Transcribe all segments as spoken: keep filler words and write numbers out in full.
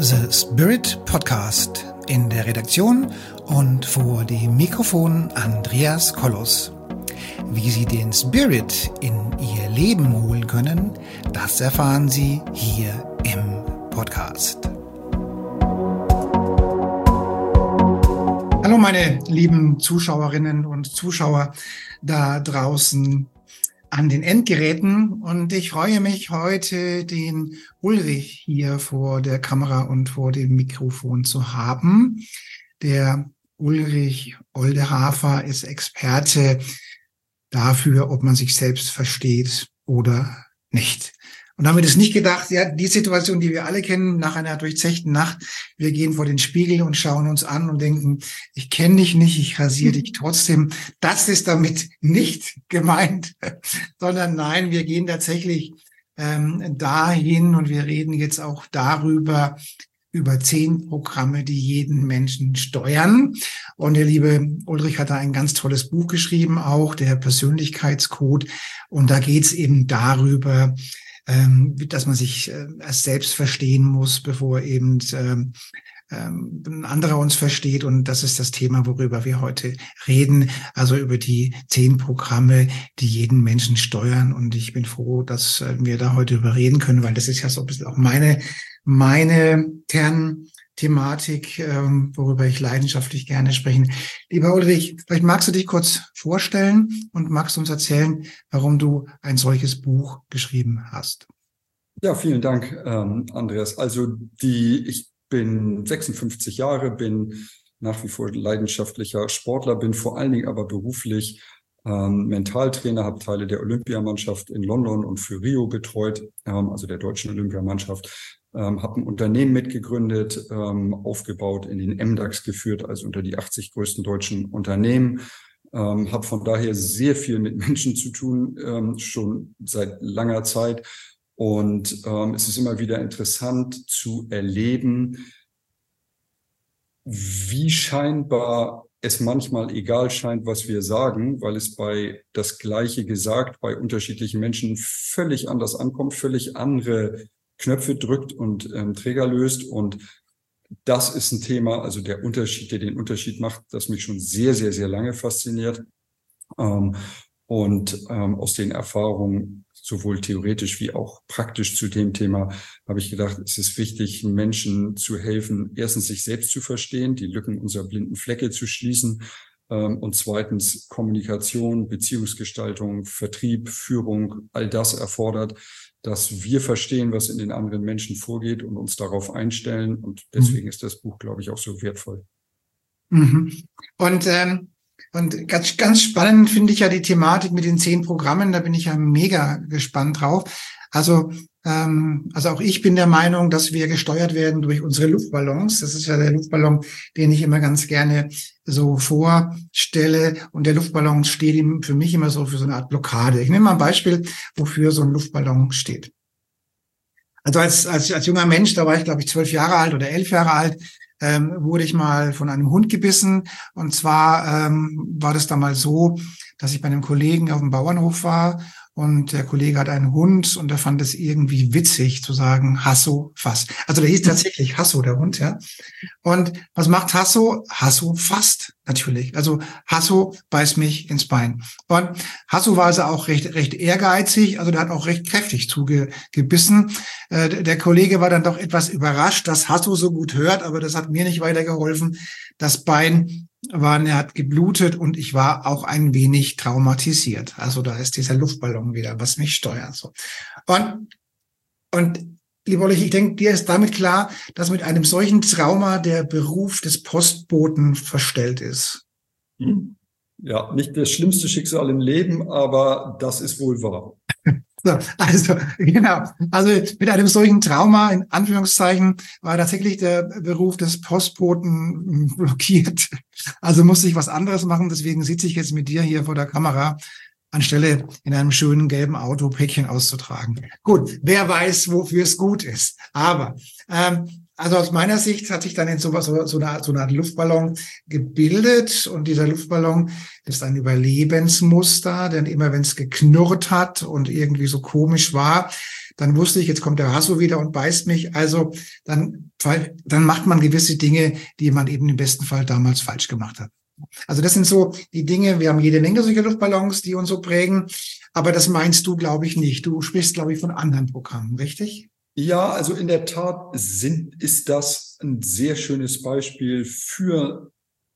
The Spirit Podcast. In der Redaktion und vor dem Mikrofon Andreas Kollos. Wie Sie den Spirit in Ihr Leben holen können, das erfahren Sie hier im Podcast. Hallo meine lieben Zuschauerinnen und Zuschauer da draußen an den Endgeräten, und ich freue mich heute, den Ulrich hier vor der Kamera und vor dem Mikrofon zu haben. Der Ulrich Oldehafer ist Experte dafür, ob man sich selbst versteht oder nicht. Und damit ist nicht gedacht, ja, die Situation, die wir alle kennen, nach einer durchzechten Nacht, wir gehen vor den Spiegel und schauen uns an und denken, ich kenne dich nicht, ich rasiere dich trotzdem. Das ist damit nicht gemeint, sondern nein, wir gehen tatsächlich ähm, dahin und wir reden jetzt auch darüber, über zehn Programme, die jeden Menschen steuern. Und der liebe Ulrich hat da ein ganz tolles Buch geschrieben, auch der Persönlichkeitscode. Und da geht es eben darüber, ähm, dass man sich äh, erst selbst verstehen muss, bevor eben ähm, ähm, ein anderer uns versteht. Und das ist das Thema, worüber wir heute reden. Also über die zehn Programme, die jeden Menschen steuern. Und ich bin froh, dass äh, wir da heute drüber reden können, weil das ist ja so ein bisschen auch meine meine Kernthematik, ähm, worüber ich leidenschaftlich gerne sprechen. Lieber Ulrich, vielleicht magst du dich kurz vorstellen und magst uns erzählen, warum du ein solches Buch geschrieben hast. Ja, vielen Dank, ähm, Andreas. Also die, ich bin sechsundfünfzig Jahre, bin nach wie vor leidenschaftlicher Sportler, bin vor allen Dingen aber beruflich ähm, Mentaltrainer, habe Teile der Olympiamannschaft in London und für Rio betreut, ähm, also der deutschen Olympiamannschaft. Ähm, habe ein Unternehmen mitgegründet, ähm, aufgebaut, in den M DAX geführt, also unter die achtzig größten deutschen Unternehmen. Ähm, habe von daher sehr viel mit Menschen zu tun, ähm, schon seit langer Zeit. Und ähm, es ist immer wieder interessant zu erleben, wie scheinbar es manchmal egal scheint, was wir sagen, weil es bei das Gleiche gesagt bei unterschiedlichen Menschen völlig anders ankommt, völlig andere Knöpfe drückt und ähm, Träger löst. Und das ist ein Thema, also der Unterschied, der den Unterschied macht, das mich schon sehr, sehr, sehr lange fasziniert. Ähm, und ähm, aus den Erfahrungen, sowohl theoretisch wie auch praktisch zu dem Thema, habe ich gedacht, es ist wichtig, Menschen zu helfen, erstens sich selbst zu verstehen, die Lücken unserer blinden Flecke zu schließen, ähm, und zweitens Kommunikation, Beziehungsgestaltung, Vertrieb, Führung, all das erfordert, dass wir verstehen, was in den anderen Menschen vorgeht und uns darauf einstellen. Und deswegen mhm. ist das Buch, glaube ich, auch so wertvoll. Mhm. Und ähm, und ganz ganz spannend finde ich ja die Thematik mit den zehn Programmen. Da bin ich ja mega gespannt drauf. Also ähm, also auch ich bin der Meinung, dass wir gesteuert werden durch unsere Luftballons. Das ist ja der Luftballon, den ich immer ganz gerne so vorstelle. Und der Luftballon steht für mich immer so für so eine Art Blockade. Ich nehme mal ein Beispiel, wofür so ein Luftballon steht. Also als als als junger Mensch, da war ich glaube ich zwölf Jahre alt oder elf Jahre alt, ähm, wurde ich mal von einem Hund gebissen. Und zwar ähm, war das damals so, dass ich bei einem Kollegen auf dem Bauernhof war. Und der Kollege hat einen Hund und er fand es irgendwie witzig zu sagen, Hasso, fass. Also der hieß tatsächlich Hasso, der Hund, ja. Und was macht Hasso? Hasso fasst, natürlich. Also Hasso beißt mich ins Bein. Und Hasso war also auch recht, recht ehrgeizig, also der hat auch recht kräftig zugebissen. Äh, der Kollege war dann doch etwas überrascht, dass Hasso so gut hört, aber das hat mir nicht weitergeholfen. Das Bein war, er hat geblutet und ich war auch ein wenig traumatisiert. Also da ist dieser Luftballon wieder, was mich steuert. So. Und, und lieber Ulrich, ich denke, dir ist damit klar, dass mit einem solchen Trauma der Beruf des Postboten verstellt ist. Ja, nicht das schlimmste Schicksal im Leben, aber das ist wohl wahr. So, also genau, also mit einem solchen Trauma, in Anführungszeichen, war tatsächlich der Beruf des Postboten blockiert. Also musste ich was anderes machen, deswegen sitze ich jetzt mit dir hier vor der Kamera, anstelle in einem schönen gelben Auto Päckchen auszutragen. Gut, wer weiß, wofür es gut ist. Aber ähm, also aus meiner Sicht hat sich dann in sowas, so, so, eine, so eine Art Luftballon gebildet, und dieser Luftballon ist ein Überlebensmuster, denn immer wenn es geknurrt hat und irgendwie so komisch war, dann wusste ich, jetzt kommt der Hasso wieder und beißt mich. Also dann, dann macht man gewisse Dinge, die man eben im besten Fall damals falsch gemacht hat. Also das sind so die Dinge, wir haben jede Menge solcher Luftballons, die uns so prägen, aber das meinst du, glaube ich, nicht. Du sprichst, glaube ich, von anderen Programmen, richtig? Ja, also in der Tat sind, ist das ein sehr schönes Beispiel für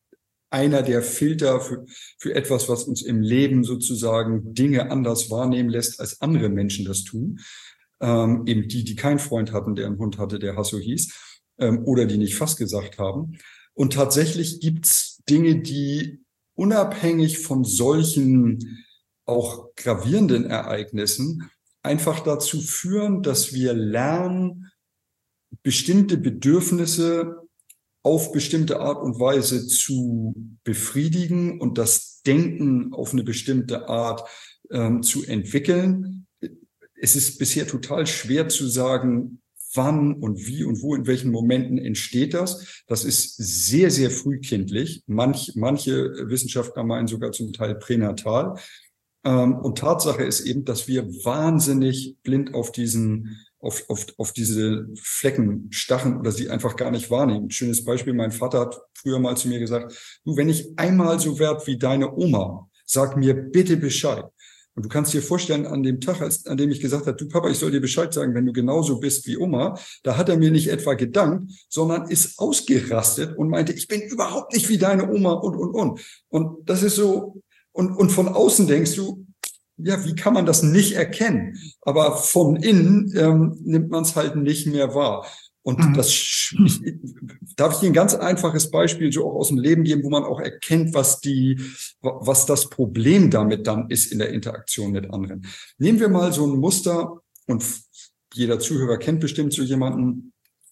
einer der Filter für, für etwas, was uns im Leben sozusagen Dinge anders wahrnehmen lässt, als andere Menschen das tun. Ähm, eben die, die keinen Freund hatten, der einen Hund hatte, der Hasso hieß, ähm, oder die nicht Fass gesagt haben. Und tatsächlich gibt's Dinge, die unabhängig von solchen auch gravierenden Ereignissen einfach dazu führen, dass wir lernen, bestimmte Bedürfnisse auf bestimmte Art und Weise zu befriedigen und das Denken auf eine bestimmte Art ähm, zu entwickeln. Es ist bisher total schwer zu sagen, wann und wie und wo, in welchen Momenten entsteht das. Das ist sehr, sehr frühkindlich. Manch, manche Wissenschaftler meinen sogar zum Teil pränatal. Ähm, und Tatsache ist eben, dass wir wahnsinnig blind auf diesen Auf, auf, auf diese Flecken stachen oder sie einfach gar nicht wahrnehmen. Ein schönes Beispiel, mein Vater hat früher mal zu mir gesagt, du, wenn ich einmal so werd wie deine Oma, sag mir bitte Bescheid. Und du kannst dir vorstellen, an dem Tag, als, an dem ich gesagt habe, du Papa, ich soll dir Bescheid sagen, wenn du genauso bist wie Oma, da hat er mir nicht etwa gedankt, sondern ist ausgerastet und meinte, ich bin überhaupt nicht wie deine Oma und, und, und. Und das ist so, und, und von außen denkst du, ja, wie kann man das nicht erkennen? Aber von innen ähm, nimmt man es halt nicht mehr wahr. Und mhm. das, ich, darf ich Ihnen ein ganz einfaches Beispiel so auch aus dem Leben geben, wo man auch erkennt, was die, was das Problem damit dann ist in der Interaktion mit anderen. Nehmen wir mal so ein Muster, und jeder Zuhörer kennt bestimmt so jemanden.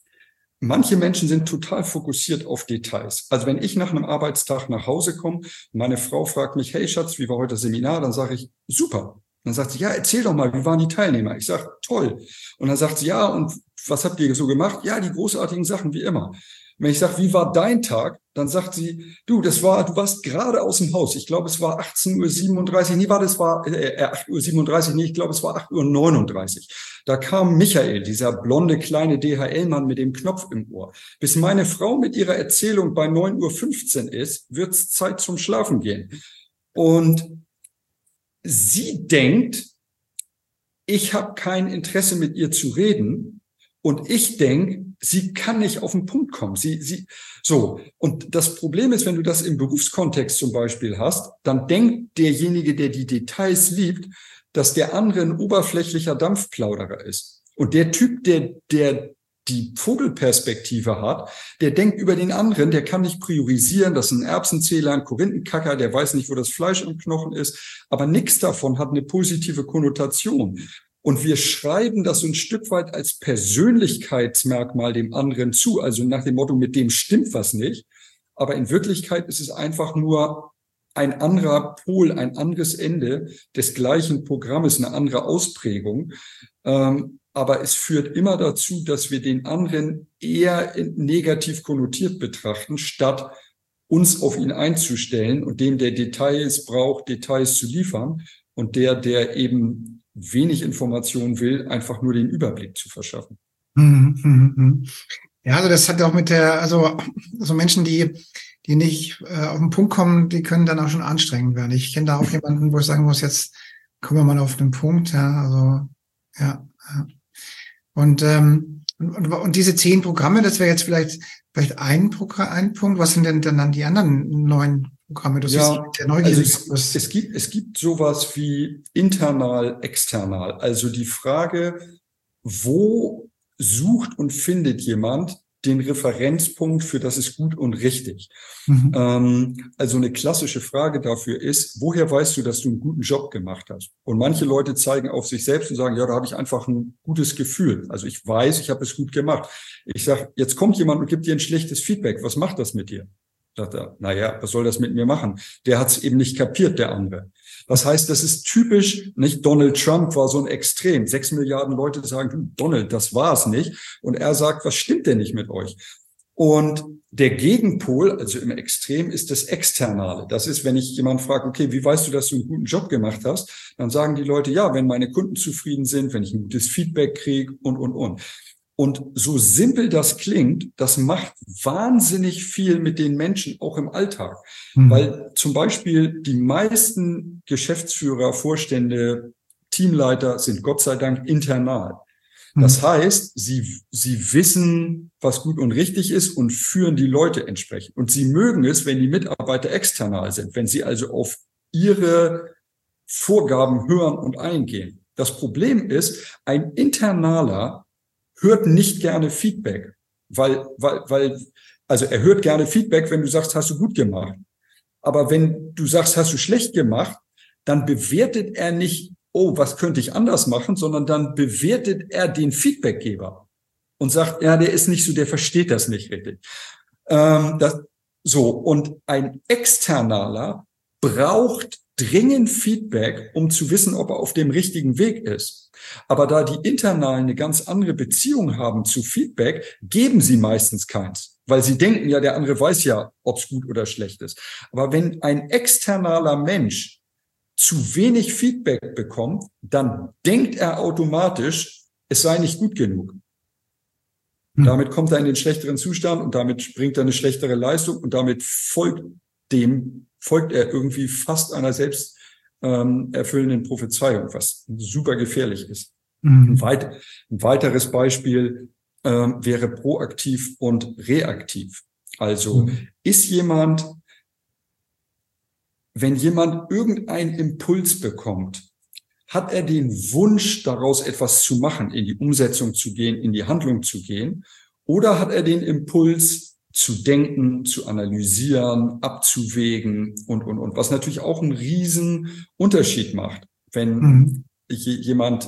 Manche Menschen sind total fokussiert auf Details. Also wenn ich nach einem Arbeitstag nach Hause komme, meine Frau fragt mich, hey Schatz, wie war heute das Seminar? Dann sage ich, super. Dann sagt sie, ja, erzähl doch mal, wie waren die Teilnehmer? Ich sage, toll. Und dann sagt sie, ja, und was habt ihr so gemacht? Ja, die großartigen Sachen, wie immer. Wenn ich sage, wie war dein Tag? Dann sagt sie, du, das war, du warst gerade aus dem Haus. Ich glaube, es war achtzehn Uhr siebenunddreißig. Nee, war das war äh, acht Uhr siebenunddreißig. Nee, ich glaube, es war acht Uhr neununddreißig. Da kam Michael, dieser blonde kleine D H L-Mann mit dem Knopf im Ohr. Bis meine Frau mit ihrer Erzählung bei neun Uhr fünfzehn ist, wird's Zeit zum Schlafen gehen. Und sie denkt, ich habe kein Interesse mit ihr zu reden. Und ich denke, sie kann nicht auf den Punkt kommen. Sie, sie, so. Und das Problem ist, wenn du das im Berufskontext zum Beispiel hast, dann denkt derjenige, der die Details liebt, dass der andere ein oberflächlicher Dampfplauderer ist. Und der Typ, der, der die Vogelperspektive hat, der denkt über den anderen, der kann nicht priorisieren, das ist ein Erbsenzähler, ein Korinthenkacker, der weiß nicht, wo das Fleisch im Knochen ist. Aber nichts davon hat eine positive Konnotation. Und wir schreiben das so ein Stück weit als Persönlichkeitsmerkmal dem anderen zu, also nach dem Motto, mit dem stimmt was nicht. Aber in Wirklichkeit ist es einfach nur ein anderer Pol, ein anderes Ende des gleichen Programmes, eine andere Ausprägung. Ähm, aber es führt immer dazu, dass wir den anderen eher negativ konnotiert betrachten, statt uns auf ihn einzustellen und dem, der Details braucht, Details zu liefern und der, der eben wenig Information will, einfach nur den Überblick zu verschaffen. Ja, also das hat auch mit der, also so Menschen, die die nicht äh, auf den Punkt kommen, die können dann auch schon anstrengend werden. Ich kenne da auch jemanden, wo ich sagen muss, jetzt kommen wir mal auf den Punkt, ja, also ja, ja. Und ähm, und, und diese zehn Programme, das wäre jetzt vielleicht vielleicht ein Programm, ein Punkt. Was sind denn dann die anderen neun Programme? Du ja, siehst ja neugierig. Also es, es gibt es gibt sowas wie internal, external. Also die Frage, wo sucht und findet jemand den Referenzpunkt für das ist gut und richtig. Mhm. Ähm, also eine klassische Frage dafür ist, woher weißt du, dass du einen guten Job gemacht hast? Und manche Leute zeigen auf sich selbst und sagen, ja, da habe ich einfach ein gutes Gefühl. Also ich weiß, ich habe es gut gemacht. Ich sage, jetzt kommt jemand und gibt dir ein schlechtes Feedback. Was macht das mit dir? Sagt er, naja, was soll das mit mir machen? Der hat es eben nicht kapiert, der andere. Das heißt, das ist typisch, nicht Donald Trump war so ein Extrem. Sechs Milliarden Leute sagen, du, Donald, das war es nicht. Und er sagt, was stimmt denn nicht mit euch? Und der Gegenpol, also im Extrem, ist das Externe. Das ist, wenn ich jemanden frage, okay, wie weißt du, dass du einen guten Job gemacht hast? Dann sagen die Leute, ja, wenn meine Kunden zufrieden sind, wenn ich ein gutes Feedback kriege und, und, und. Und so simpel das klingt, das macht wahnsinnig viel mit den Menschen, auch im Alltag. Mhm. Weil zum Beispiel die meisten Geschäftsführer, Vorstände, Teamleiter sind Gott sei Dank internal. Das heißt, sie, sie wissen, was gut und richtig ist und führen die Leute entsprechend. Und sie mögen es, wenn die Mitarbeiter external sind, wenn sie also auf ihre Vorgaben hören und eingehen. Das Problem ist, ein Internaler hört nicht gerne Feedback, weil, weil, weil, also er hört gerne Feedback, wenn du sagst, hast du gut gemacht. Aber wenn du sagst, hast du schlecht gemacht, dann bewertet er nicht, oh, was könnte ich anders machen, sondern dann bewertet er den Feedbackgeber und sagt, ja, der ist nicht so, der versteht das nicht richtig. Ähm, das, so, und ein Externaler braucht dringend Feedback, um zu wissen, ob er auf dem richtigen Weg ist. Aber da die Internalen eine ganz andere Beziehung haben zu Feedback, geben sie meistens keins, weil sie denken, ja, der andere weiß ja, ob es gut oder schlecht ist. Aber wenn ein externaler Mensch zu wenig Feedback bekommt, dann denkt er automatisch, es sei nicht gut genug. Hm. Damit kommt er in den schlechteren Zustand und damit bringt er eine schlechtere Leistung und damit folgt dem, folgt er irgendwie fast einer selbst ähm, erfüllenden Prophezeiung, was super gefährlich ist. Hm. Ein, weit, ein weiteres Beispiel ähm, wäre proaktiv und reaktiv. Also hm. ist jemand Wenn jemand irgendeinen Impuls bekommt, hat er den Wunsch, daraus etwas zu machen, in die Umsetzung zu gehen, in die Handlung zu gehen? Oder hat er den Impuls, zu denken, zu analysieren, abzuwägen und, und, und? Was natürlich auch einen riesen Unterschied macht. Wenn mhm. jemand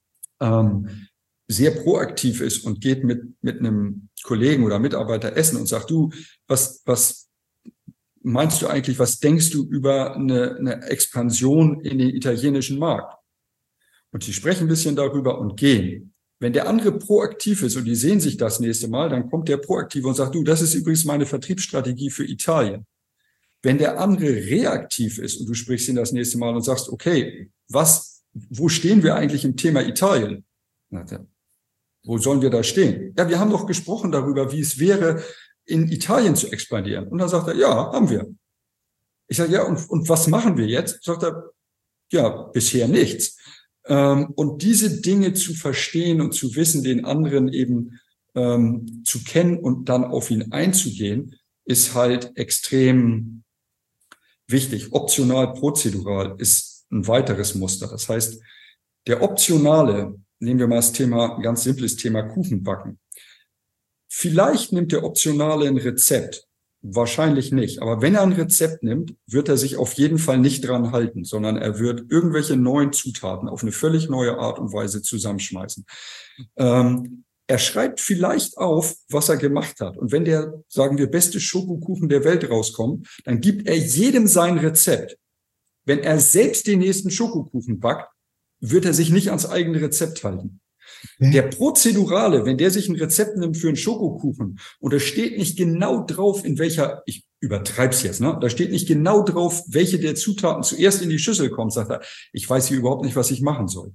ähm, sehr proaktiv ist und geht mit, mit einem Kollegen oder Mitarbeiter essen und sagt, du, was, was, meinst du eigentlich, was denkst du über eine, eine Expansion in den italienischen Markt? Und die sprechen ein bisschen darüber und gehen. Wenn der andere proaktiv ist und die sehen sich das nächste Mal, dann kommt der Proaktive und sagt, du, das ist übrigens meine Vertriebsstrategie für Italien. Wenn der andere reaktiv ist und du sprichst ihn das nächste Mal und sagst, okay, was, wo stehen wir eigentlich im Thema Italien? Na, wo sollen wir da stehen? Ja, wir haben doch gesprochen darüber, wie es wäre, in Italien zu expandieren. Und dann sagt er, ja, haben wir. Ich sage, ja, und, und was machen wir jetzt? Sagt er, ja, bisher nichts. Ähm, und diese Dinge zu verstehen und zu wissen, den anderen eben ähm, zu kennen und dann auf ihn einzugehen, ist halt extrem wichtig. Optional, prozedural ist ein weiteres Muster. Das heißt, der Optionale, nehmen wir mal das Thema, ein ganz simples Thema Kuchen backen. Vielleicht nimmt der Optionale ein Rezept, wahrscheinlich nicht. Aber wenn er ein Rezept nimmt, wird er sich auf jeden Fall nicht dran halten, sondern er wird irgendwelche neuen Zutaten auf eine völlig neue Art und Weise zusammenschmeißen. Ähm, er schreibt vielleicht auf, was er gemacht hat. Und wenn der, sagen wir, beste Schokokuchen der Welt rauskommt, dann gibt er jedem sein Rezept. Wenn er selbst den nächsten Schokokuchen backt, wird er sich nicht ans eigene Rezept halten. Okay. Der Prozedurale, wenn der sich ein Rezept nimmt für einen Schokokuchen und da steht nicht genau drauf, in welcher, ich übertreib's jetzt, ne, da steht nicht genau drauf, welche der Zutaten zuerst in die Schüssel kommt, sagt er, ich weiß hier überhaupt nicht, was ich machen soll.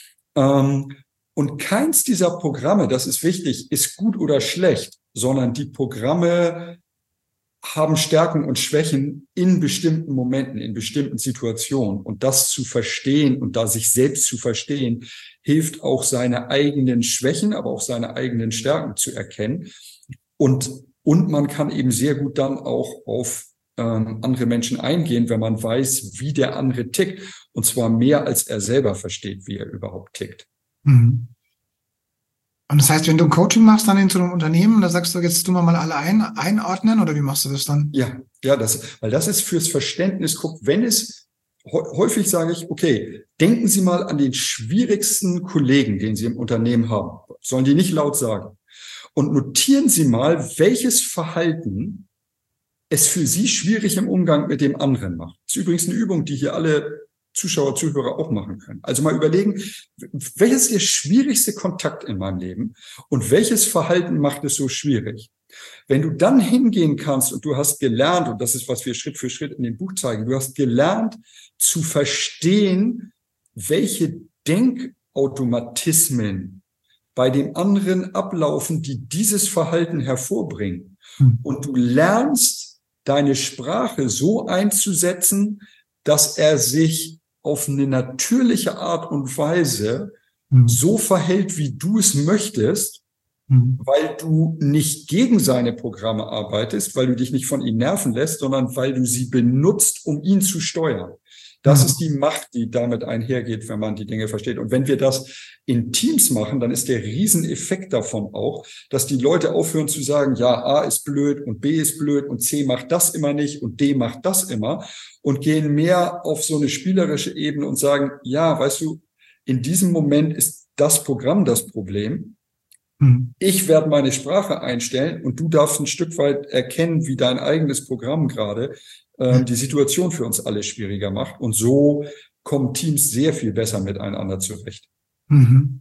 Ähm, und keins dieser Programme, das ist wichtig, ist gut oder schlecht, sondern die Programme haben Stärken und Schwächen in bestimmten Momenten, in bestimmten Situationen. Und das zu verstehen und da sich selbst zu verstehen, hilft auch seine eigenen Schwächen, aber auch seine eigenen Stärken zu erkennen. Und, und man kann eben sehr gut dann auch auf ähm, andere Menschen eingehen, wenn man weiß, wie der andere tickt. Und zwar mehr, als er selber versteht, wie er überhaupt tickt. Mhm. Und das heißt, wenn du ein Coaching machst dann in so einem Unternehmen, da sagst du, jetzt tun wir mal alle ein, einordnen oder wie machst du das dann? Ja, ja, das, weil das ist fürs Verständnis, guck, wenn es, häufig sage ich, okay, denken Sie mal an den schwierigsten Kollegen, den Sie im Unternehmen haben. Sollen die nicht laut sagen. Und notieren Sie mal, welches Verhalten es für Sie schwierig im Umgang mit dem anderen macht. Das ist übrigens eine Übung, die hier alle Zuschauer, Zuhörer auch machen können. Also mal überlegen, welches ist der schwierigste Kontakt in meinem Leben und welches Verhalten macht es so schwierig? Wenn du dann hingehen kannst und du hast gelernt, und das ist, was wir Schritt für Schritt in dem Buch zeigen, du hast gelernt zu verstehen, welche Denkautomatismen bei dem anderen ablaufen, die dieses Verhalten hervorbringen. Mhm. Und du lernst, deine Sprache so einzusetzen, dass er sich auf eine natürliche Art und Weise Mhm. so verhält, wie du es möchtest, Mhm. weil du nicht gegen seine Programme arbeitest, weil du dich nicht von ihm nerven lässt, sondern weil du sie benutzt, um ihn zu steuern. Das Mhm. ist die Macht, die damit einhergeht, wenn man die Dinge versteht. Und wenn wir das in Teams machen, dann ist der Rieseneffekt davon auch, dass die Leute aufhören zu sagen, ja, A ist blöd und B ist blöd und C macht das immer nicht und D macht das immer, und gehen mehr auf so eine spielerische Ebene und sagen, ja, weißt du, in diesem Moment ist das Programm das Problem. Mhm. Ich werde meine Sprache einstellen und du darfst ein Stück weit erkennen, wie dein eigenes Programm gerade ähm, die Situation für uns alle schwieriger macht. Und so kommen Teams sehr viel besser miteinander zurecht. Mhm.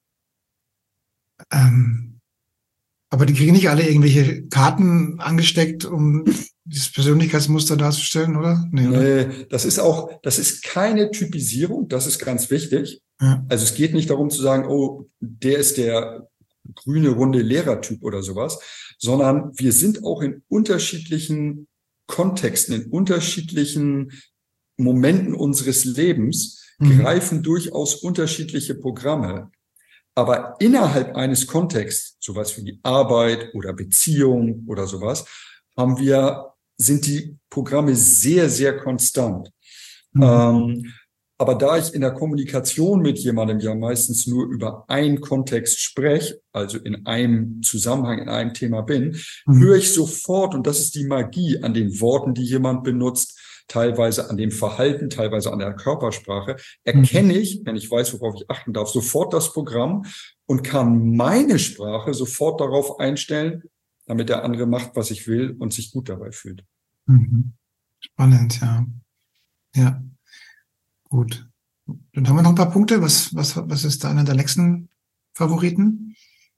Ähm, aber die kriegen nicht alle irgendwelche Karten angesteckt, um dieses Persönlichkeitsmuster darzustellen, oder? Nee, oder? Nee, das ist auch, das ist keine Typisierung, das ist ganz wichtig. Ja. Also es geht nicht darum zu sagen, oh, der ist der grüne, runde Lehrertyp oder sowas, sondern wir sind auch in unterschiedlichen Kontexten, in unterschiedlichen Momenten unseres Lebens, Mhm. greifen durchaus unterschiedliche Programme. Aber innerhalb eines Kontexts, sowas wie die Arbeit oder Beziehung oder sowas, haben wir, sind die Programme sehr, sehr konstant. Mhm. Ähm, aber da ich in der Kommunikation mit jemandem ja meistens nur über einen Kontext spreche, also in einem Zusammenhang, in einem Thema bin, Mhm. höre ich sofort, und das ist die Magie an den Worten, die jemand benutzt, teilweise an dem Verhalten, teilweise an der Körpersprache, erkenne ich, wenn ich weiß, worauf ich achten darf, sofort das Programm und kann meine Sprache sofort darauf einstellen, damit der andere macht, was ich will und sich gut dabei fühlt. Mhm. Spannend, ja. Ja, gut. Dann haben wir noch ein paar Punkte. Was, was, was ist da einer der nächsten Favoriten?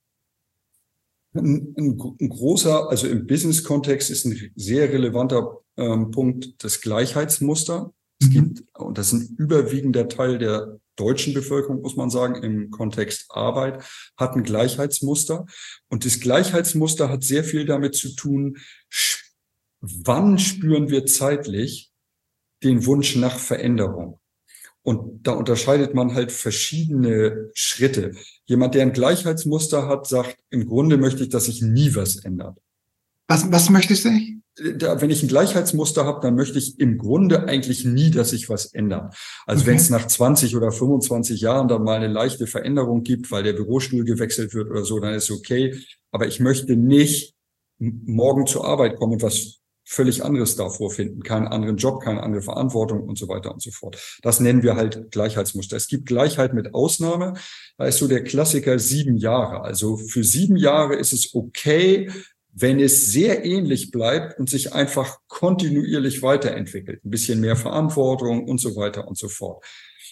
Ein, ein, ein großer, also im Business-Kontext ist ein sehr relevanter ähm, Punkt das Gleichheitsmuster. Es Mhm. gibt, und das ist ein überwiegender Teil der deutschen Bevölkerung, muss man sagen, im Kontext Arbeit, hat ein Gleichheitsmuster. Und das Gleichheitsmuster hat sehr viel damit zu tun, wann spüren wir zeitlich den Wunsch nach Veränderung. Und da unterscheidet man halt verschiedene Schritte. Jemand, der ein Gleichheitsmuster hat, sagt, im Grunde möchte ich, dass sich nie was ändert. Was, was möchtest du? Da, wenn ich ein Gleichheitsmuster habe, dann möchte ich im Grunde eigentlich nie, dass sich was ändert. Also Okay. wenn es nach zwanzig oder fünfundzwanzig Jahren dann mal eine leichte Veränderung gibt, weil der Bürostuhl gewechselt wird oder so, dann ist okay. Aber ich möchte nicht morgen zur Arbeit kommen und was völlig anderes da vorfinden, keinen anderen Job, keine andere Verantwortung und so weiter und so fort. Das nennen wir halt Gleichheitsmuster. Es gibt Gleichheit mit Ausnahme. Da ist so der Klassiker sieben Jahre. Also für sieben Jahre ist es okay, wenn es sehr ähnlich bleibt und sich einfach kontinuierlich weiterentwickelt. Ein bisschen mehr Verantwortung und so weiter und so fort.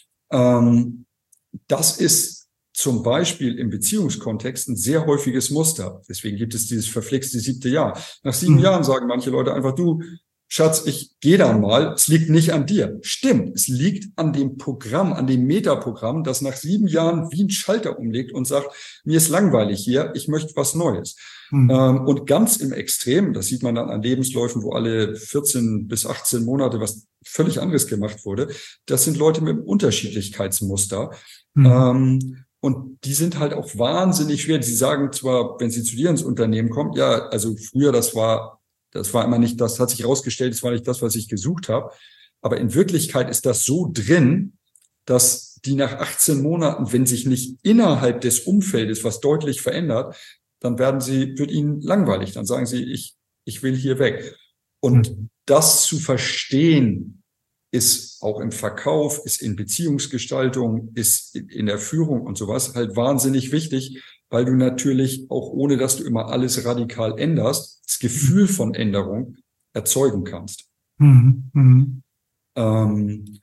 Ähm, das ist zum Beispiel im Beziehungskontext ein sehr häufiges Muster. Deswegen gibt es dieses verflixte siebte Jahr. Nach sieben Mhm. Jahren sagen manche Leute einfach, du, Schatz, ich gehe dann mal. Es liegt nicht an dir. Stimmt, es liegt an dem Programm, an dem Metaprogramm, das nach sieben Jahren wie ein Schalter umlegt und sagt, mir ist langweilig hier, ich möchte was Neues. Mhm. Ähm, und ganz im Extrem, das sieht man dann an Lebensläufen, wo alle vierzehn bis achtzehn Monate was völlig anderes gemacht wurde, das sind Leute mit einem Unterschiedlichkeitsmuster. Mhm. Ähm, Und die sind halt auch wahnsinnig schwer. Sie sagen zwar, wenn sie zu dir ins Unternehmen kommen, ja, also früher, das war, das war immer nicht, das hat sich herausgestellt, das war nicht das, was ich gesucht habe. Aber in Wirklichkeit ist das so drin, dass die nach achtzehn Monaten, wenn sich nicht innerhalb des Umfeldes was deutlich verändert, dann werden sie, wird ihnen langweilig. Dann sagen sie, ich, ich will hier weg. Und Mhm. das zu verstehen, ist auch im Verkauf, ist in Beziehungsgestaltung, ist in der Führung und sowas halt wahnsinnig wichtig, weil du natürlich auch ohne, dass du immer alles radikal änderst, das Gefühl von Änderung erzeugen kannst. Mhm. Mhm. Ähm,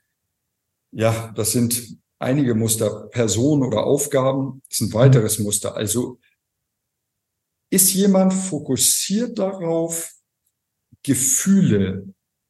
ja, das sind einige Muster. Personen oder Aufgaben ist ein weiteres Muster. Also ist jemand fokussiert darauf, Gefühle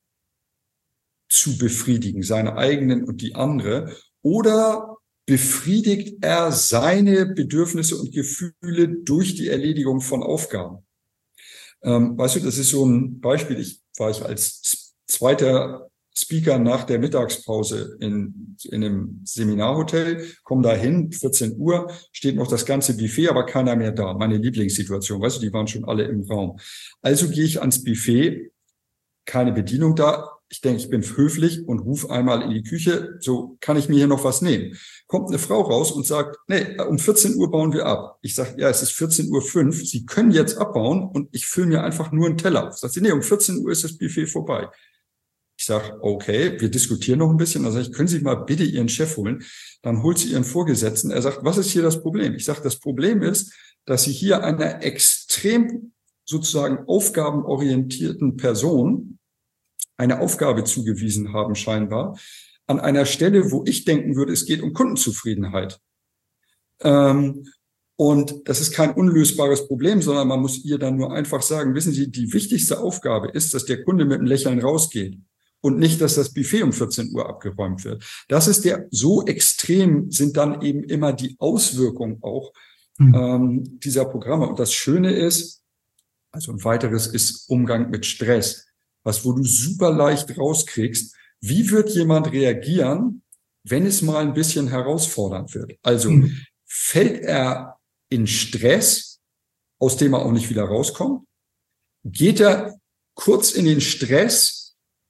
zu befriedigen, seine eigenen und die andere, oder befriedigt er seine Bedürfnisse und Gefühle durch die Erledigung von Aufgaben? Ähm, weißt du, das ist so ein Beispiel. Ich war ich als zweiter Speaker nach der Mittagspause in, in einem Seminarhotel, komme da hin, vierzehn Uhr, steht noch das ganze Buffet, aber keiner mehr da. Meine Lieblingssituation, weißt du, die waren schon alle im Raum. Also gehe ich ans Buffet, keine Bedienung da. Ich denke, ich bin höflich und rufe einmal in die Küche, so kann ich mir hier noch was nehmen. Kommt eine Frau raus und sagt, nee, um vierzehn Uhr bauen wir ab. Ich sage, ja, es ist vierzehn Uhr fünf, Sie können jetzt abbauen und ich fülle mir einfach nur einen Teller auf. Sagt sie, nee, um vierzehn Uhr ist das Buffet vorbei. Ich sage, okay, wir diskutieren noch ein bisschen. Dann sage ich, können Sie mal bitte Ihren Chef holen? Dann holt sie Ihren Vorgesetzten. Er sagt, was ist hier das Problem? Ich sage, das Problem ist, dass Sie hier einer extrem sozusagen aufgabenorientierten Person eine Aufgabe zugewiesen haben scheinbar, an einer Stelle, wo ich denken würde, es geht um Kundenzufriedenheit. Ähm, und das ist kein unlösbares Problem, sondern man muss ihr dann nur einfach sagen, wissen Sie, die wichtigste Aufgabe ist, dass der Kunde mit einem Lächeln rausgeht und nicht, dass das Buffet um vierzehn Uhr abgeräumt wird. Das ist der, so extrem sind dann eben immer die Auswirkungen auch mhm. ähm, dieser Programme. Und das Schöne ist, also ein weiteres ist Umgang mit Stress. Was, wo du super leicht rauskriegst, wie wird jemand reagieren, wenn es mal ein bisschen herausfordernd wird? Also mhm. fällt er in Stress, aus dem er auch nicht wieder rauskommt? Geht er kurz in den Stress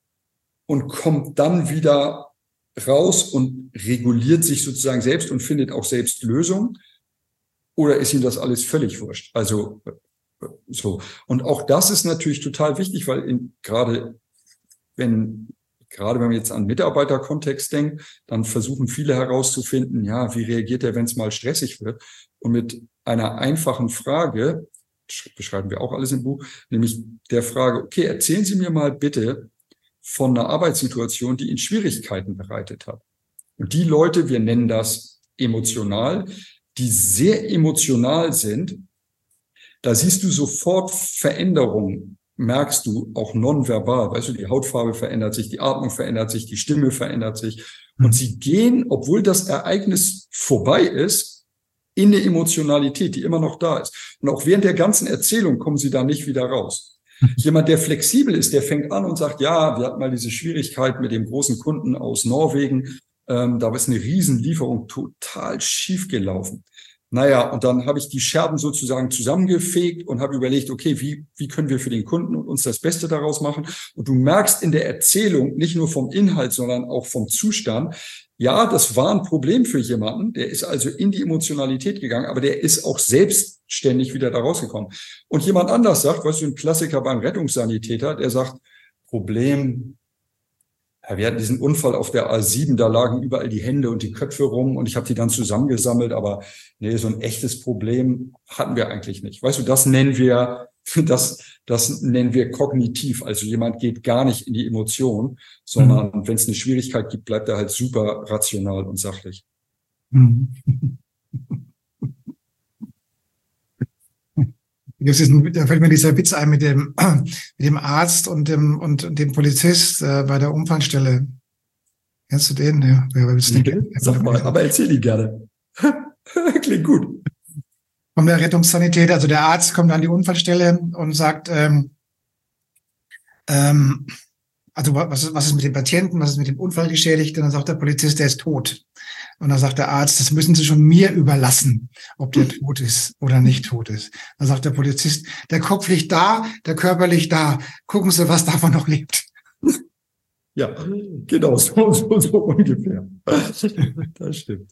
und kommt dann wieder raus und reguliert sich sozusagen selbst und findet auch selbst Lösungen? Oder ist ihm das alles völlig wurscht? Also so. Und auch das ist natürlich total wichtig, weil in, gerade wenn, gerade wenn man jetzt an Mitarbeiterkontext denkt, dann versuchen viele herauszufinden, ja, wie reagiert er, wenn es mal stressig wird? Und mit einer einfachen Frage, beschreiben wir auch alles im Buch, nämlich der Frage, okay, erzählen Sie mir mal bitte von einer Arbeitssituation, die Ihnen Schwierigkeiten bereitet hat. Und die Leute, wir nennen das emotional, die sehr emotional sind, da siehst du sofort Veränderungen, merkst du auch nonverbal. Weißt du, die Hautfarbe verändert sich, die Atmung verändert sich, die Stimme verändert sich. Und sie gehen, obwohl das Ereignis vorbei ist, in eine Emotionalität, die immer noch da ist. Und auch während der ganzen Erzählung kommen sie da nicht wieder raus. Jemand, der flexibel ist, der fängt an und sagt, ja, wir hatten mal diese Schwierigkeit mit dem großen Kunden aus Norwegen. Ähm, da ist eine Riesenlieferung total schief gelaufen. Naja, und dann habe ich die Scherben sozusagen zusammengefegt und habe überlegt, okay, wie, wie können wir für den Kunden und uns das Beste daraus machen? Und du merkst in der Erzählung nicht nur vom Inhalt, sondern auch vom Zustand, ja, das war ein Problem für jemanden, der ist also in die Emotionalität gegangen, aber der ist auch selbstständig wieder da rausgekommen. Und jemand anders sagt, weißt du, ein Klassiker beim Rettungssanitäter, der sagt, Problem, ja, wir hatten diesen Unfall auf der A sieben, da lagen überall die Hände und die Köpfe rum und ich habe die dann zusammengesammelt, aber nee, so ein echtes Problem hatten wir eigentlich nicht. Weißt du, das nennen wir, das, das nennen wir kognitiv. Also jemand geht gar nicht in die Emotion, sondern mhm. wenn es eine Schwierigkeit gibt, bleibt er halt super rational und sachlich. Mhm. Das ist ein, da fällt mir dieser Witz ein mit dem, mit dem Arzt und dem, und, und dem Polizist äh, bei der Unfallstelle. Kennst du den? Ja, wer willst du den? Sag mal, aber erzähl ihn gerne. Klingt gut. Von der Rettungssanitäter, also der Arzt kommt an die Unfallstelle und sagt, ähm, ähm, also was, was ist mit dem Patienten, was ist mit dem Unfallgeschädigten? Und dann sagt der Polizist, der ist tot. Und dann sagt der Arzt, das müssen Sie schon mir überlassen, ob der tot ist oder nicht tot ist. Dann sagt der Polizist, der Kopf liegt da, der Körper liegt da. Gucken Sie, was davon noch lebt. Ja, genau, so, so, so ungefähr. Das stimmt.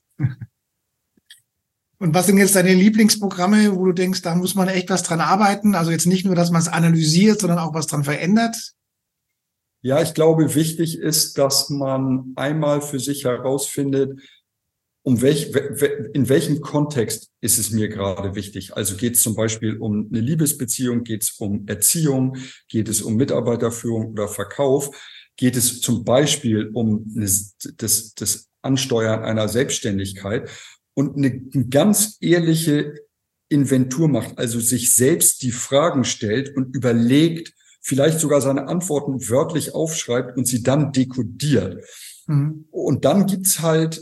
Und was sind jetzt deine Lieblingsprogramme, wo du denkst, da muss man echt was dran arbeiten? Also jetzt nicht nur, dass man es analysiert, sondern auch was dran verändert? Ja, ich glaube, wichtig ist, dass man einmal für sich herausfindet, um welch, in welchem Kontext ist es mir gerade wichtig? Also geht es zum Beispiel um eine Liebesbeziehung, geht es um Erziehung, geht es um Mitarbeiterführung oder Verkauf? Geht es zum Beispiel um eine, das, das Ansteuern einer Selbstständigkeit? Und eine ganz ehrliche Inventur macht, also sich selbst die Fragen stellt und überlegt, vielleicht sogar seine Antworten wörtlich aufschreibt und sie dann dekodiert. Mhm. Und dann gibt's halt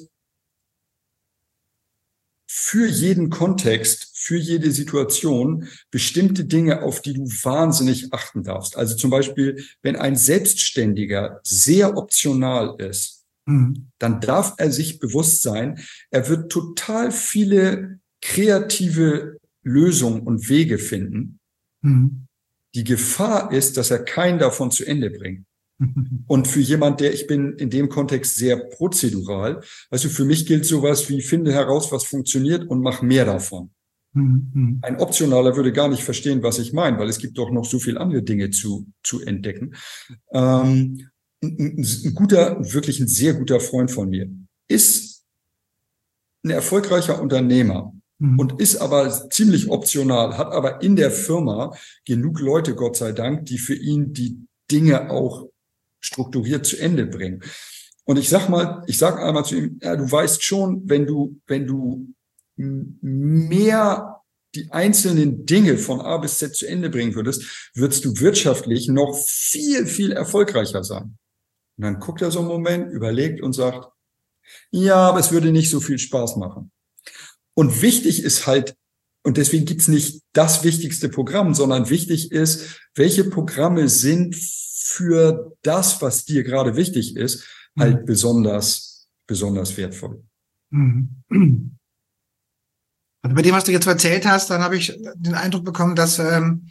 für jeden Kontext, für jede Situation bestimmte Dinge, auf die du wahnsinnig achten darfst. Also zum Beispiel, wenn ein Selbstständiger sehr optional ist, mhm. dann darf er sich bewusst sein, er wird total viele kreative Lösungen und Wege finden. Mhm. Die Gefahr ist, dass er keinen davon zu Ende bringt. Und für jemand, der, ich bin in dem Kontext sehr prozedural, also für mich gilt sowas wie, finde heraus, was funktioniert und mach mehr davon. Mhm. Ein Optionaler würde gar nicht verstehen, was ich meine, weil es gibt doch noch so viele andere Dinge zu, zu entdecken. Ähm, ein, ein guter, wirklich ein sehr guter Freund von mir ist ein erfolgreicher Unternehmer. Und ist aber ziemlich optional, hat aber in der Firma genug Leute, Gott sei Dank, die für ihn die Dinge auch strukturiert zu Ende bringen. Und ich sag mal, ich sag einmal zu ihm, ja, du weißt schon, wenn du, wenn du mehr die einzelnen Dinge von A bis Z zu Ende bringen würdest, würdest du wirtschaftlich noch viel, viel erfolgreicher sein. Und dann guckt er so einen Moment, überlegt und sagt, ja, aber es würde nicht so viel Spaß machen. Und wichtig ist halt, und deswegen gibt's nicht das wichtigste Programm, sondern wichtig ist, welche Programme sind für das, was dir gerade wichtig ist, halt mhm. besonders, besonders wertvoll. Mhm. Also bei dem, was du jetzt erzählt hast, dann habe ich den Eindruck bekommen, dass, ähm,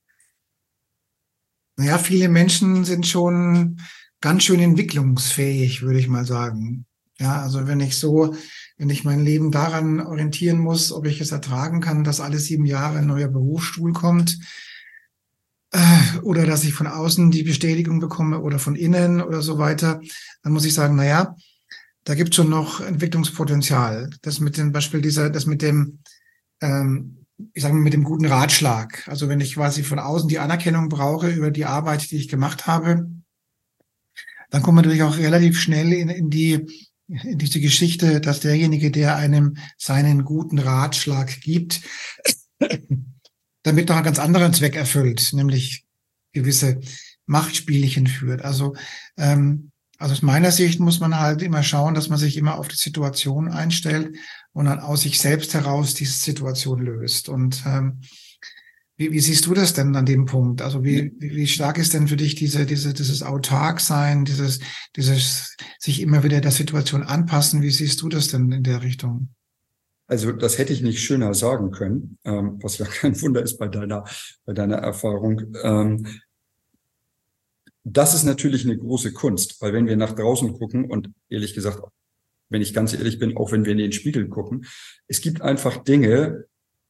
naja, viele Menschen sind schon ganz schön entwicklungsfähig, würde ich mal sagen. Ja, also wenn ich so, wenn ich mein Leben daran orientieren muss, ob ich es ertragen kann, dass alle sieben Jahre ein neuer Berufsstuhl kommt, äh, oder dass ich von außen die Bestätigung bekomme oder von innen oder so weiter, dann muss ich sagen, na ja, da gibt es schon noch Entwicklungspotenzial. Das mit dem Beispiel dieser, das mit dem, ähm, ich sage mal, mit dem guten Ratschlag. Also wenn ich quasi von außen die Anerkennung brauche über die Arbeit, die ich gemacht habe, dann kommt man natürlich auch relativ schnell in, in die in diese Geschichte, dass derjenige, der einem seinen guten Ratschlag gibt, damit noch einen ganz anderen Zweck erfüllt, nämlich gewisse Machtspielchen führt. Also, ähm, also aus meiner Sicht muss man halt immer schauen, dass man sich immer auf die Situation einstellt und dann aus sich selbst heraus diese Situation löst. Und ähm, Wie, wie siehst du das denn an dem Punkt? Also wie, wie stark ist denn für dich diese, diese, dieses Autarksein, dieses, dieses sich immer wieder der Situation anpassen? Wie siehst du das denn in der Richtung? Also das hätte ich nicht schöner sagen können, ähm, was ja kein Wunder ist bei deiner, bei deiner Erfahrung. Ähm, das ist natürlich eine große Kunst, weil wenn wir nach draußen gucken und ehrlich gesagt, wenn ich ganz ehrlich bin, auch wenn wir in den Spiegel gucken, es gibt einfach Dinge,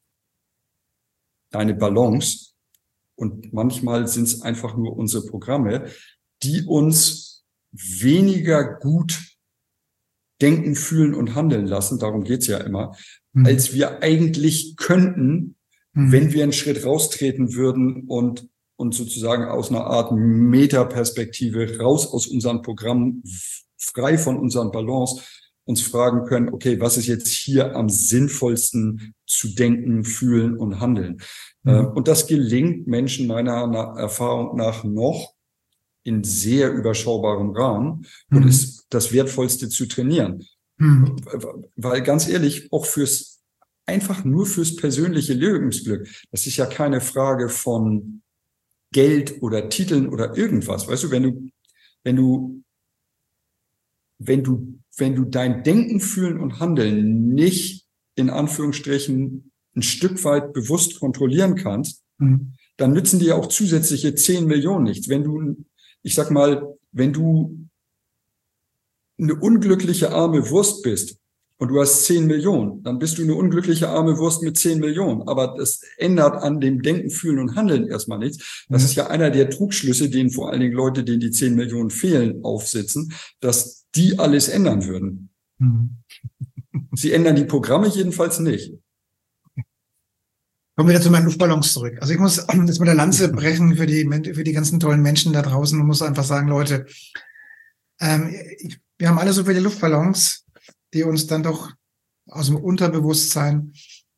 eine Balance und manchmal sind es einfach nur unsere Programme, die uns weniger gut denken, fühlen und handeln lassen, darum geht's ja immer, mhm. als wir eigentlich könnten, mhm. wenn wir einen Schritt raustreten würden und und sozusagen aus einer Art Metaperspektive raus aus unseren Programmen, frei von unseren Balance, uns fragen können, okay, was ist jetzt hier am sinnvollsten zu denken, fühlen und handeln? Mhm. Und das gelingt Menschen meiner Erfahrung nach noch in sehr überschaubarem Rahmen und mhm. ist das Wertvollste zu trainieren. Mhm. Weil ganz ehrlich, auch fürs, einfach nur fürs persönliche Lebensglück, das ist ja keine Frage von Geld oder Titeln oder irgendwas. Weißt du, wenn du, wenn du, wenn du, wenn du dein Denken, Fühlen und Handeln nicht in Anführungsstrichen ein Stück weit bewusst kontrollieren kannst, mhm. dann nützen dir auch zusätzliche zehn Millionen nichts. Wenn du, ich sag mal, wenn du eine unglückliche arme Wurst bist und du hast zehn Millionen, dann bist du eine unglückliche arme Wurst mit zehn Millionen. Aber das ändert an dem Denken, Fühlen und Handeln erstmal nichts. Das ist ja einer der Trugschlüsse, denen vor allen Dingen Leute, denen die zehn Millionen fehlen, aufsitzen, dass die alles ändern würden. Mhm. Sie ändern die Programme jedenfalls nicht. Kommen wir wieder zu meinen Luftballons zurück. Also ich muss jetzt mit der Lanze brechen für die, für die ganzen tollen Menschen da draußen und muss einfach sagen, Leute, ähm, ich, wir haben alle so viele Luftballons, die uns dann doch aus dem Unterbewusstsein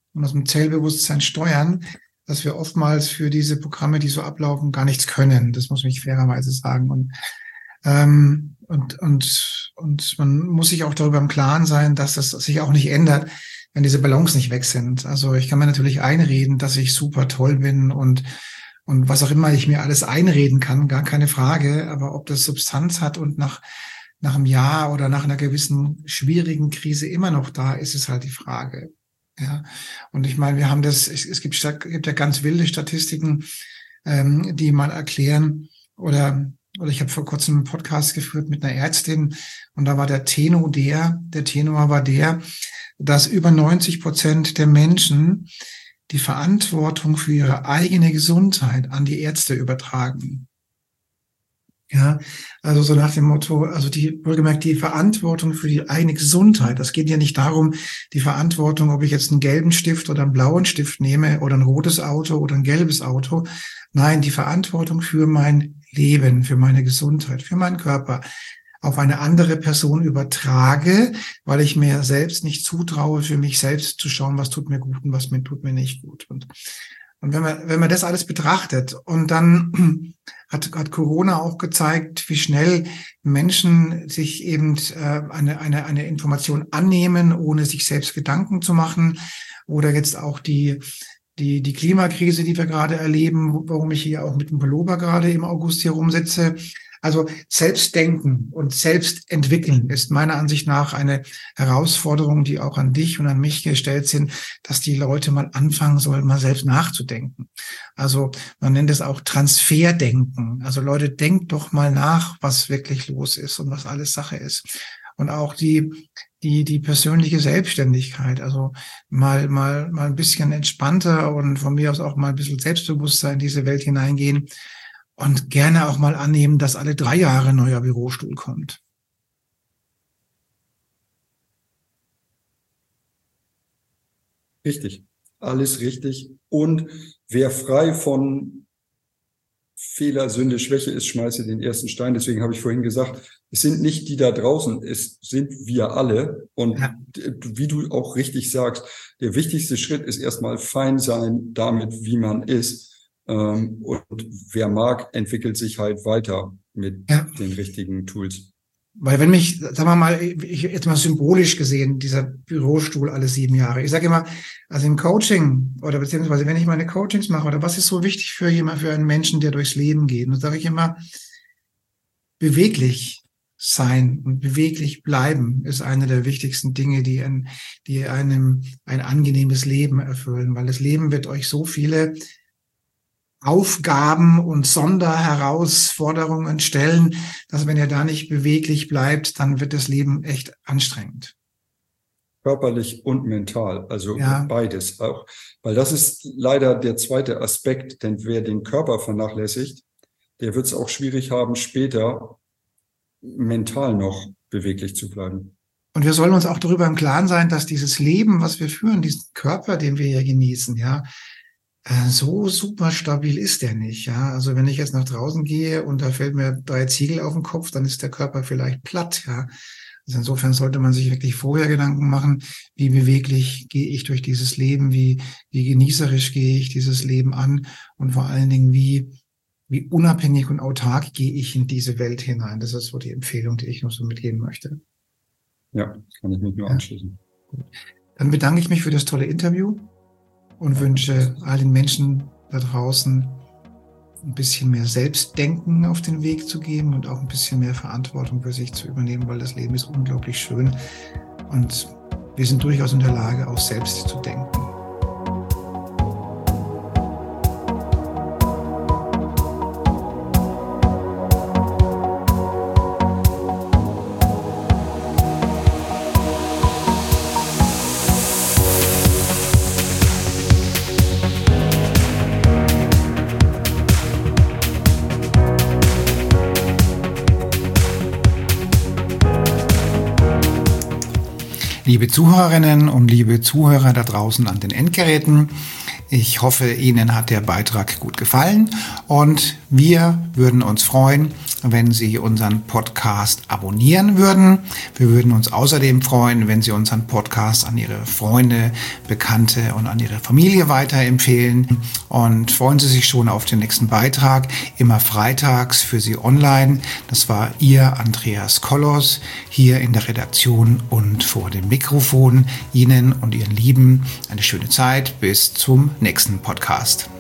und aus dem Zellbewusstsein steuern, dass wir oftmals für diese Programme, die so ablaufen, gar nichts können. Das muss ich fairerweise sagen. Und, ähm, und, und, und man muss sich auch darüber im Klaren sein, dass das sich auch nicht ändert, wenn diese Ballons nicht weg sind. Also ich kann mir natürlich einreden, dass ich super toll bin und und was auch immer ich mir alles einreden kann, gar keine Frage. Aber ob das Substanz hat und nach nach einem Jahr oder nach einer gewissen schwierigen Krise immer noch da ist, ist halt die Frage. Ja, und ich meine, wir haben das. Es, es gibt, gibt ja ganz wilde Statistiken, ähm, die mal erklären oder oder ich habe vor kurzem einen Podcast geführt mit einer Ärztin und da war der Tenor der, der Tenor war der, dass über neunzig Prozent der Menschen die Verantwortung für ihre eigene Gesundheit an die Ärzte übertragen. Ja, also so nach dem Motto, also die, wohlgemerkt, die Verantwortung für die eigene Gesundheit. Das geht ja nicht darum, die Verantwortung, ob ich jetzt einen gelben Stift oder einen blauen Stift nehme oder ein rotes Auto oder ein gelbes Auto. Nein, die Verantwortung für mein Leben, für meine Gesundheit, für meinen Körper auf eine andere Person übertrage, weil ich mir selbst nicht zutraue, für mich selbst zu schauen, was tut mir gut und was mir tut mir nicht gut. Und, und wenn man, wenn man das alles betrachtet und dann hat, hat Corona auch gezeigt, wie schnell Menschen sich eben äh, eine, eine, eine Information annehmen, ohne sich selbst Gedanken zu machen. Oder jetzt auch die, die, die Klimakrise, die wir gerade erleben, warum ich hier auch mit dem Pullover gerade im August hier rumsitze. Also Selbstdenken und Selbstentwickeln ist meiner Ansicht nach eine Herausforderung, die auch an dich und an mich gestellt sind, dass die Leute mal anfangen sollen, mal selbst nachzudenken. Also man nennt es auch Transferdenken. Also Leute, denkt doch mal nach, was wirklich los ist und was alles Sache ist. Und auch die die die persönliche Selbstständigkeit, also mal mal mal ein bisschen entspannter und von mir aus auch mal ein bisschen selbstbewusster in diese Welt hineingehen. Und gerne auch mal annehmen, dass alle drei Jahre ein neuer Bürostuhl kommt. Richtig, alles richtig. Und wer frei von Fehler, Sünde, Schwäche ist, schmeiße den ersten Stein. Deswegen habe ich vorhin gesagt, es sind nicht die da draußen, es sind wir alle. Und ja, wie du auch richtig sagst, der wichtigste Schritt ist erstmal fein sein damit, wie man ist. Und wer mag, entwickelt sich halt weiter mit ja. den richtigen Tools. Weil wenn mich, sagen wir mal, ich jetzt mal symbolisch gesehen, dieser Bürostuhl alle sieben Jahre. Ich sage immer, also im Coaching oder beziehungsweise wenn ich meine Coachings mache oder was ist so wichtig für jemand, für einen Menschen, der durchs Leben geht, dann sage ich immer, beweglich sein und beweglich bleiben ist eine der wichtigsten Dinge, die, ein, die einem ein angenehmes Leben erfüllen, weil das Leben wird euch so viele Aufgaben und Sonderherausforderungen stellen, dass wenn ihr da nicht beweglich bleibt, dann wird das Leben echt anstrengend. Körperlich und mental, also ja. beides auch. Weil das ist leider der zweite Aspekt, denn wer den Körper vernachlässigt, der wird es auch schwierig haben, später mental noch beweglich zu bleiben. Und wir sollen uns auch darüber im Klaren sein, dass dieses Leben, was wir führen, diesen Körper, den wir hier genießen, ja, so super stabil ist der nicht, ja. Also wenn ich jetzt nach draußen gehe und da fällt mir drei Ziegel auf den Kopf, dann ist der Körper vielleicht platt, ja. Also insofern sollte man sich wirklich vorher Gedanken machen, wie beweglich gehe ich durch dieses Leben, wie, wie genießerisch gehe ich dieses Leben an und vor allen Dingen, wie, wie unabhängig und autark gehe ich in diese Welt hinein. Das ist so die Empfehlung, die ich noch so mitgeben möchte. Ja, kann ich mich nur ja. anschließen. Gut. Dann bedanke ich mich für das tolle Interview und wünsche all den Menschen da draußen ein bisschen mehr Selbstdenken auf den Weg zu geben und auch ein bisschen mehr Verantwortung für sich zu übernehmen, weil das Leben ist unglaublich schön und wir sind durchaus in der Lage, auch selbst zu denken. Liebe Zuhörerinnen und liebe Zuhörer da draußen an den Endgeräten, Ich hoffe, Ihnen hat der Beitrag gut gefallen und wir würden uns freuen, wenn Sie unseren Podcast abonnieren würden. Wir würden uns außerdem freuen, wenn Sie unseren Podcast an Ihre Freunde, Bekannte und an Ihre Familie weiterempfehlen. Und freuen Sie sich schon auf den nächsten Beitrag, immer freitags für Sie online. Das war Ihr Andreas Kollos hier in der Redaktion und vor dem Mikrofon. Ihnen und Ihren Lieben eine schöne Zeit. Bis zum nächsten Podcast.